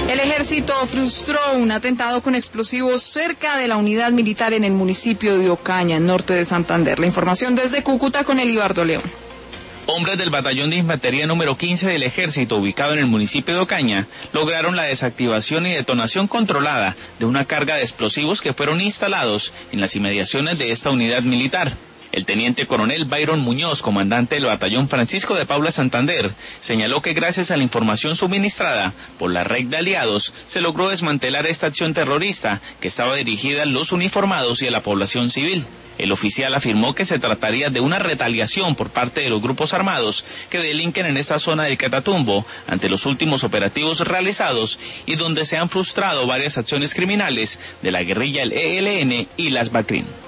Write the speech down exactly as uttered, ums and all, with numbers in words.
El ejército frustró un atentado con explosivos cerca de la unidad militar en el municipio de Ocaña, en norte de Santander. La información desde Cúcuta con Elibardo León. Hombres del batallón de infantería número quince del ejército, ubicado en el municipio de Ocaña, lograron la desactivación y detonación controlada de una carga de explosivos que fueron instalados en las inmediaciones de esta unidad militar. El teniente coronel Byron Muñoz, comandante del batallón Francisco de Paula Santander, señaló que gracias a la información suministrada por la red de aliados, se logró desmantelar esta acción terrorista que estaba dirigida a los uniformados y a la población civil. El oficial afirmó que se trataría de una retaliación por parte de los grupos armados que delinquen en esta zona del Catatumbo ante los últimos operativos realizados y donde se han frustrado varias acciones criminales de la guerrilla del E L N y las BACRIM.